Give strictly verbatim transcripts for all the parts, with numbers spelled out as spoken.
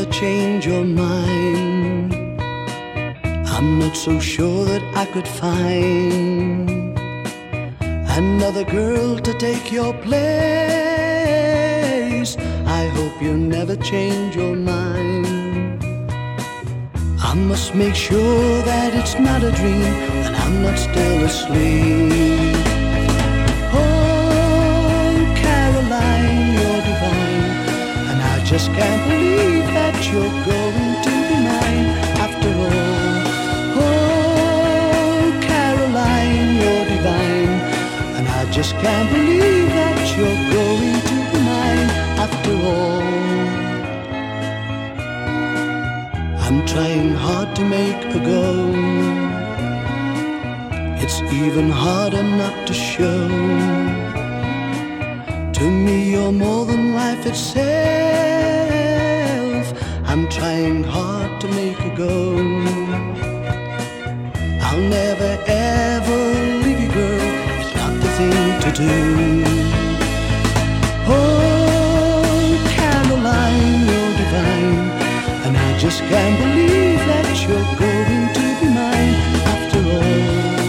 never change your mind. I'm not so sure that I could find another girl to take your place. I hope you never change your mind. I must make sure that it's not a dream and I'm not still asleep. Oh, Caroline, you're divine, and I just can't believe that you're going to be mine after all. Oh, Caroline, you're divine, and I just can't believe that you're going to be mine after all. I'm trying hard to make a go. It's even harder not to show. To me you're more than life itself. I'm trying hard to make a go. I'll never ever leave you, girl. It's not the thing to do. Oh, Caroline, you're divine, and I just can't believe that you're going to be mine after all.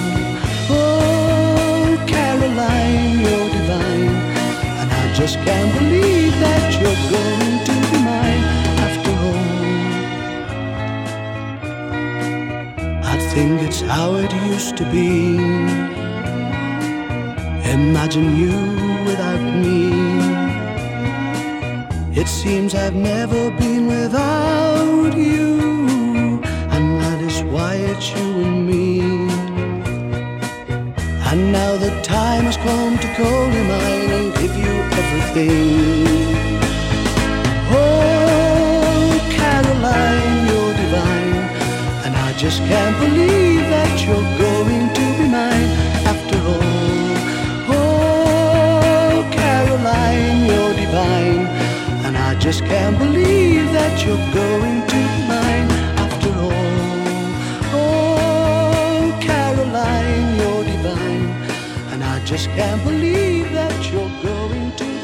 Oh, Caroline, you're divine, and I just can't believe that you're going to be mine after all. I think it's how it used to be. Imagine you without me. It seems I've never been without you, and that is why it's you and me. And now the time has come to call you mine and give you everything. Oh, Caroline, you're divine, and I just can't believe that you're going to be mine after all. Oh, Caroline, you're divine, and I just can't believe that you're going to be mine after all. Oh, Caroline, you're divine, and I just can't believe that you're going to